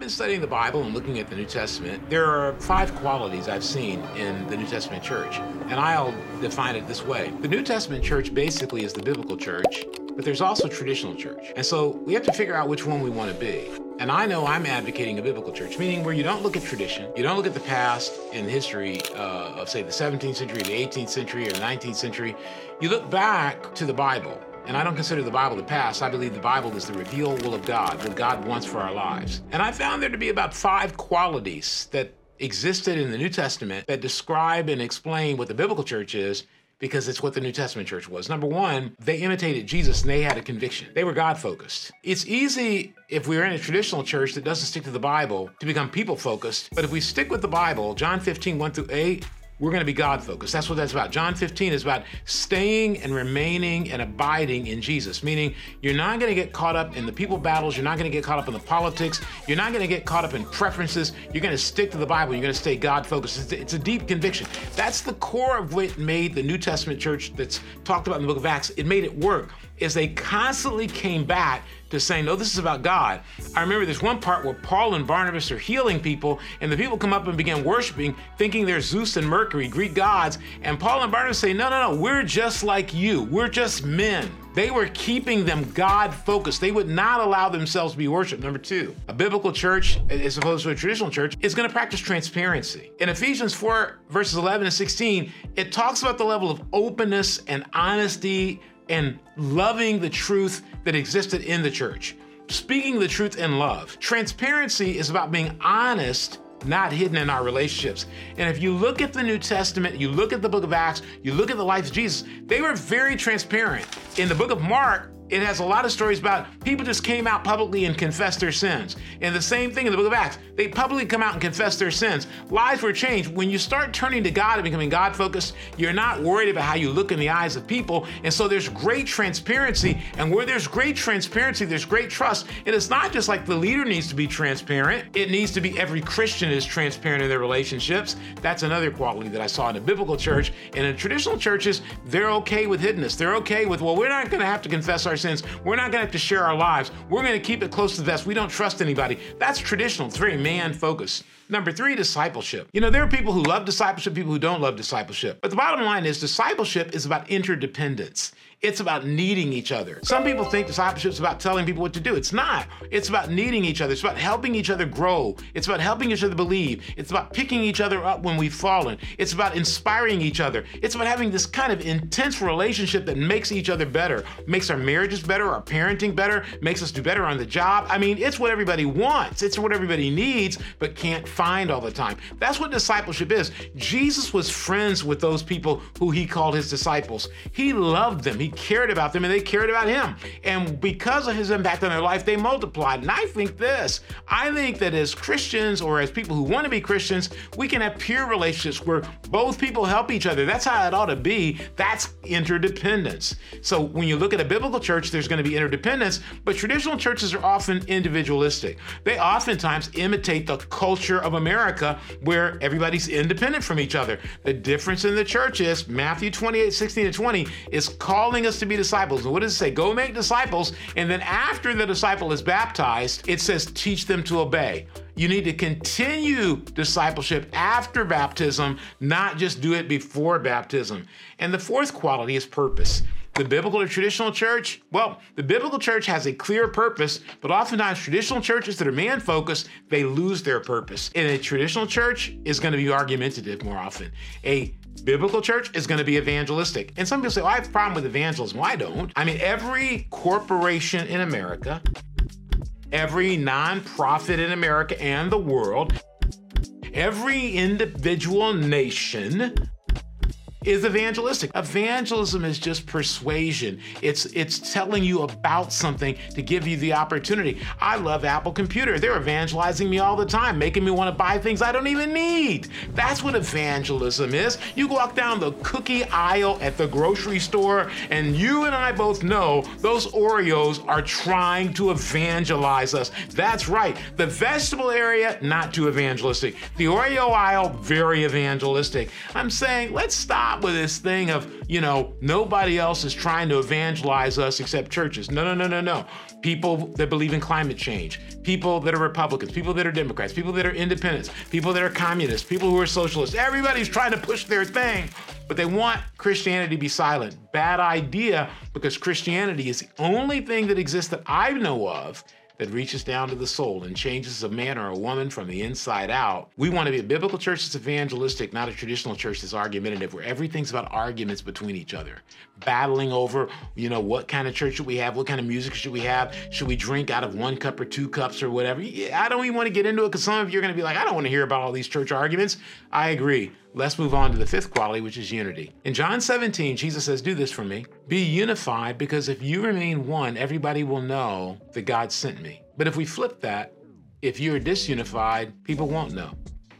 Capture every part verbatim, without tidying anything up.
been studying the Bible and looking at the New Testament, there are five qualities I've seen in the New Testament church, and I'll define it this way. The New Testament church basically is the biblical church, but there's also traditional church. And so we have to figure out which one we want to be. And I know I'm advocating a biblical church, meaning where you don't look at tradition, you don't look at the past and history uh, of, say, the seventeenth century, the eighteenth century, or the nineteenth century. You look back to the Bible. And I don't consider the Bible the past. I believe the Bible is the revealed will of God, what God wants for our lives. And I found there to be about five qualities that existed in the New Testament that describe and explain what the biblical church is, because it's what the New Testament church was. Number one, they imitated Jesus and they had a conviction. They were God-focused. It's easy if we're in a traditional church that doesn't stick to the Bible to become people-focused. But if we stick with the Bible, John fifteen, one through eight, we're going to be God-focused. That's what that's about. John fifteen is about staying and remaining and abiding in Jesus, meaning you're not going to get caught up in the people battles. You're not going to get caught up in the politics. You're not going to get caught up in preferences. You're going to stick to the Bible. You're going to stay God-focused. It's, it's a deep conviction. That's the core of what made the New Testament church that's talked about in the book of Acts. It made it work, is they constantly came back to saying, no, this is about God. I remember there's one part where Paul and Barnabas are healing people, and the people come up and begin worshiping, thinking they're Zeus and Mercury, Greek gods, and Paul and Barnabas say, no, no, no, we're just like you. We're just men. They were keeping them God-focused. They would not allow themselves to be worshiped. Number two, a biblical church, as opposed to a traditional church, is going to practice transparency. In Ephesians four, verses eleven and sixteen, it talks about the level of openness and honesty and loving the truth that existed in the church. Speaking the truth in love. Transparency is about being honest, not hidden in our relationships. And if you look at the New Testament, you look at the book of Acts, you look at the life of Jesus, they were very transparent. In the book of Mark, it has a lot of stories about people just came out publicly and confessed their sins. And the same thing in the book of Acts. They publicly come out and confess their sins. Lives were changed. When you start turning to God and becoming God-focused, you're not worried about how you look in the eyes of people. And so there's great transparency. And where there's great transparency, there's great trust. And it's not just like the leader needs to be transparent. It needs to be every Christian is transparent in their relationships. That's another quality that I saw in a biblical church. And in traditional churches, they're okay with hiddenness. They're okay with, well, we're not going to have to confess our sins. We're not going to have to share our lives. We're going to keep it close to the vest. We don't trust anybody. That's traditional. It's very man-focused. Number three, discipleship. You know, there are people who love discipleship, people who don't love discipleship. But the bottom line is discipleship is about interdependence. It's about needing each other. Some people think discipleship is about telling people what to do. It's not. It's about needing each other. It's about helping each other grow. It's about helping each other believe. It's about picking each other up when we've fallen. It's about inspiring each other. It's about having this kind of intense relationship that makes each other better, makes our marriages better, our parenting better, makes us do better on the job. I mean, it's what everybody wants. It's what everybody needs, but can't find all the time. That's what discipleship is. Jesus was friends with those people who he called his disciples. He loved them. He cared about them and they cared about him. And because of his impact on their life, they multiplied. And I think this, I think that as Christians or as people who want to be Christians, we can have peer relationships where both people help each other. That's how it ought to be. That's interdependence. So when you look at a biblical church, there's going to be interdependence, but traditional churches are often individualistic. They oftentimes imitate the culture of America where everybody's independent from each other. The difference in the church is Matthew twenty-eight, sixteen to twenty is calling us to be disciples. And what does it say? Go make disciples. And then after the disciple is baptized, it says teach them to obey. You need to continue discipleship after baptism, not just do it before baptism. And the fourth quality is purpose. The biblical or traditional church, well, the biblical church has a clear purpose, but oftentimes traditional churches that are man-focused, they lose their purpose. And a traditional church is going to be argumentative more often. A biblical church is going to be evangelistic. And some people say, well, I have a problem with evangelism. Well, I don't. I mean, every corporation in America, every nonprofit in America and the world, every individual nation is evangelistic. Evangelism is just persuasion. It's it's telling you about something to give you the opportunity. I love Apple Computer. They're evangelizing me all the time, making me want to buy things I don't even need. That's what evangelism is. You walk down the cookie aisle at the grocery store, and you and I both know those Oreos are trying to evangelize us. That's right. The vegetable area, not too evangelistic. The Oreo aisle, very evangelistic. I'm saying, let's stop stop with this thing of, you know, nobody else is trying to evangelize us except churches. No, no, no, no, no. People that believe in climate change, people that are Republicans, people that are Democrats, people that are independents, people that are communists, people who are socialists. Everybody's trying to push their thing, but they want Christianity to be silent. Bad idea, because Christianity is the only thing that exists that I know of that reaches down to the soul and changes a man or a woman from the inside out. We want to be a biblical church that's evangelistic, not a traditional church that's argumentative, where everything's about arguments between each other. Battling over, you know, what kind of church should we have? What kind of music should we have? Should we drink out of one cup or two cups or whatever? Yeah, I don't even want to get into it, because some of you are going to be like, I don't want to hear about all these church arguments. I agree. Let's move on to the fifth quality, which is unity. In John seventeen, Jesus says, do this for me. Be unified, because if you remain one, everybody will know that God sent me. But if we flip that, if you're disunified, people won't know.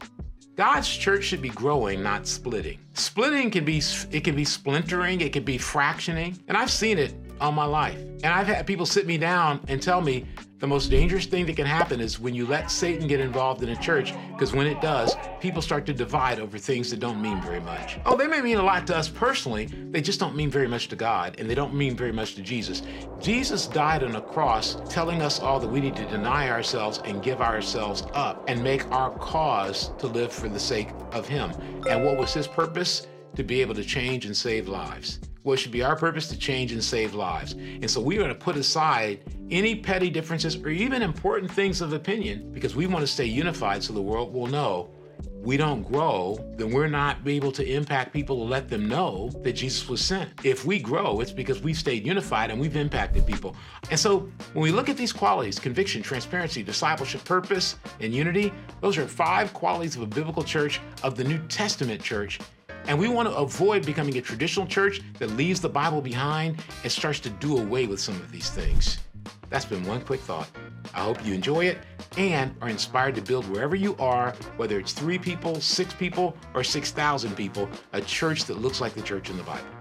God's church should be growing, not splitting. Splitting can be, it can be splintering, it can be fractioning, and I've seen it all my life. And I've had people sit me down and tell me the most dangerous thing that can happen is when you let Satan get involved in a church, because when it does, people start to divide over things that don't mean very much. Oh, they may mean a lot to us personally, they just don't mean very much to God, and they don't mean very much to Jesus. Jesus died on a cross telling us all that we need to deny ourselves and give ourselves up and make our cause to live for the sake of him. And what was his purpose? To be able to change and save lives. What should be our purpose? To change and save lives. And so we're going to put aside any petty differences or even important things of opinion, because we want to stay unified so the world will know we don't grow, then we're not able to impact people to let them know that Jesus was sent. If we grow, it's because we've stayed unified and we've impacted people. And so when we look at these qualities, conviction, transparency, discipleship, purpose, and unity, those are five qualities of a biblical church, of the New Testament church. And we want to avoid becoming a traditional church that leaves the Bible behind and starts to do away with some of these things. That's been one quick thought. I hope you enjoy it and are inspired to build wherever you are, whether it's three people, six people, or six thousand people, a church that looks like the church in the Bible.